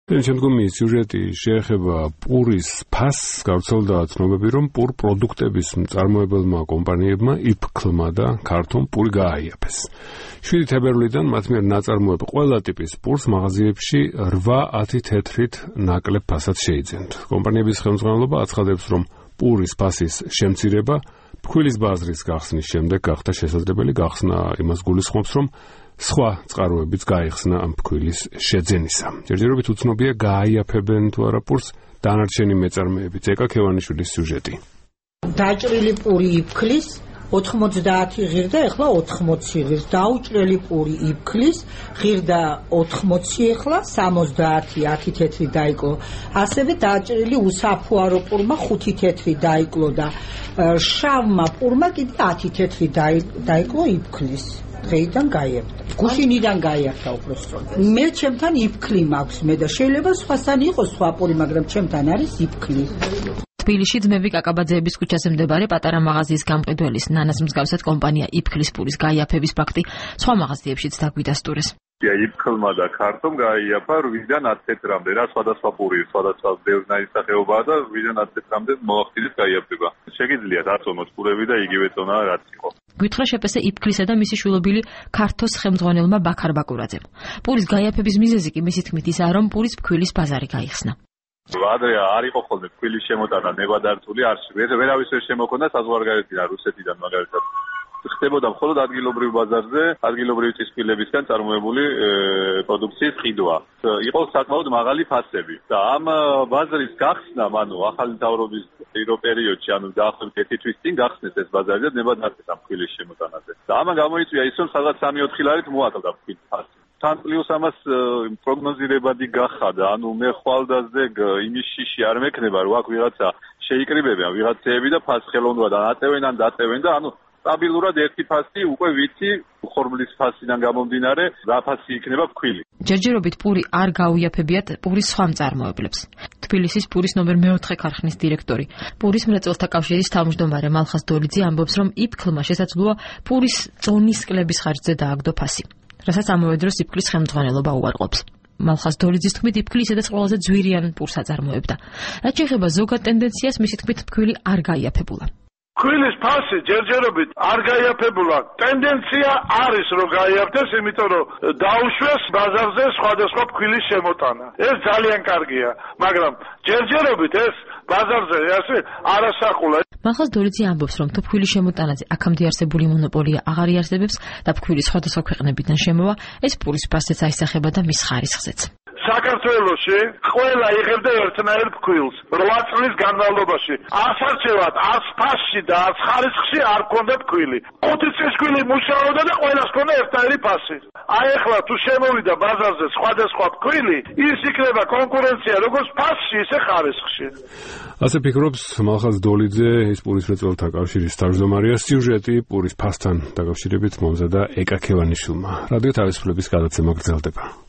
შემდგომი სიუჟეტი შეეხება პურის ფასს, გავრცელდა ცნობები, რომ პურ პროდუქტების მწარმოებელმა კომპანიებმა იფქლმა და ქართულ პური გააიაფეს. 7 თებერვლიდან მათ მიერ ნაწარმოებ ყველა ტიპის პურს მაღაზიებში 8-10 თეთრით ნაკლებ ფასაც შეიძენთ. კომპანიების ხელმძღვანელობა აცხადებს, რომ პურის ფასის შემცირება ფქვილის ბაზრის გახსნის შემდეგ გახდა შესაძლებელი. გახსნა იმას გულისხმობს, რომ სხვა წყაროებიც გაიხსნა ამ ფქვილის შეძენისა. ჯერჯერობით უცნობია გააიაფებენ თუ არა პურს დანარჩენი მეწარმეები. ზეკა ქევანიშვილის სიუჟეტი. დაჭრილი პური იფქლის 90 ღირდა, ეხლა 80 ღირს. დაუჭრელი პური იფქლის, ღირდა 80, ეხლა 70, 10 თეთრი დაიკლო. ასევე დაჭრილი უსაფუარო პურმა 5 თეთრი დაიკლო და შავმა პურმა კიდე 10 თეთრი დაიკლო იფქლის. დღეიდან გაიაფთა. გუშინიდან გაიაფთა უბრალოდ. მე ჩემთან იფქლი მაქვს მე და შეიძლება სხვასთან იყოს სხვა პური, მაგრამ ჩემთან არის იფქლი. თბილისში ძმები კაკაბაძეების ქუჩაზე მდებარე პატარა მაღაზიის გამყიდველის ნანას მსგავსად კომპანია იფქლის პურის გაიაფების ფაქტი სხვა მაღაზიებშიც დაგვიდასტურეს. იფქლმა და ქართომ გაიაფა 8-დან 10 თეთრამდე, რა სხვადასხვა პური, სხვადასხვა ბევრი სახეობაა და 8-დან 10 თეთრამდე მოახდინეს გაიაფება. შეგიძლია დაწონოს პურები და იგივე წონა რაც იყო. გითხრა შეფესე იფქლისა და მისი შვილობილი ქართოს ხელმძღვანელმა ბაქარ ბაკურაძემ. პურის გაიაფების მიზეზი კი მისი თქმით ისაა, რომ პურის ფქვილის ბაზარი გაიხსნა. ადრე არ იყო ხოლმე ფქვილის შემოტანა ნებადართული, ვერავის ვერ შემოქონდა საზღვარგარეთიდან, რუსეთიდან მაგალითად. ხდებოდა მხოლოდ ადგილობრივ ბაზარზე, ადგილობრივი წისქვილებისგან წარმოებული პროდუქციის ყიდვა. იყო საკმაოდ მაღალი ფასები და ამ ბაზრის გახსნა, ანუ ახალი მთავრობის პერიოდში, ანუ დაახლოებით 1 თვის წინ გახსნეს ეს ბაზარი და ნებადართეს ამ ფქვილის შემოტანაზე. და ამან გამოიწვია ის, რომ სადღაც 3-4 ლარით მოაკლდა ფქვილის ფასი. თან პლუს ამას პროგნოზირებადი გახადა, ანუ მე ხვალდაზე იმის შიში არ მექნება, რომ აქ ვიღაცა შეიკრიბებიან ვიღაცეები და ფას ხელოვნურად აწევენ ან დაწევენ და ანუ სტაბილურად ერთი ფასი უკვე ვიცი ხორმლის ფასიდან გამომდინარე რა ფასი იქნება ფქვილი. ჯერჯერობით პური არ გაუიაფებიათ პურის სხვა მწარმოებლებს. თბილისის პურის ნომერ 4 ქარხნის დირექტორი, პურის მრეწველთა კავშირის თავმჯდომარე მალხაზ დოლიძე ამბობს, რომ იფქლმა შესაძლოა პურის წონის კლების ხარჯზე დააგდო ფასი, რასაც ამავე დროს იფქლის ხელმძღვანელობა უარყოფს. მალხაზ დოლიძის თქმით, იფქლი ისედაც ყველაზე ძვირიან პურს აწარმოებდა. რაც შეეხება ზოგად ტენდენციას, მისი თქმით, ფქვილი არ გაიაფებულა. ფქვილის ფასი ჯერჯერობით არ გაიაფებულა. ტენდენცია არის რომ გაიაფდეს, იმიტომ რომ დაუშვეს ბაზარზე სხვადასხვა ფქვილის შემოტანა. ეს ძალიან კარგია, მაგრამ ჯერჯერობით ეს ბაზარზე ასე არასახულა. მალხაზ დოლიძე ამბობს, რომ თუ ფქვილის შემოტანაზე აქამდე არსებული მონოპოლია აღარ იარსებებს და ფქვილი სხვადასხვა ქვეყნებიდან შემოვა, ეს პურის ფასიც აისახება და მის ხარისხზეც. საქართველოში ყველა იღებდა ერთნაირ ფქვილს 8 წლის განმავლობაში. ასარჩევად, არც ფასში და არც ხარისხში არ ქონდა ფქვილი. 5 წლის კვილი მუშაობდა და ყველას ქონდა ერთნაირი ფასი. აი ახლა თუ შემოვიდა ბაზარზე სხვადასხვა ფქვილი, ის იქნება კონკურენცია როგორც ფასში, ისე ხარისხში. ასე ფიქრობს მალხაზ დოლიძე, ის პურის მრეწველთა კავშირის თავმჯდომარეა. სიუჟეტი პურის ფასთან დაკავშირებით მომზადა ეკა ქევანიშვილმა. რადიო თავისუფლების გადაცემა გრძელდება.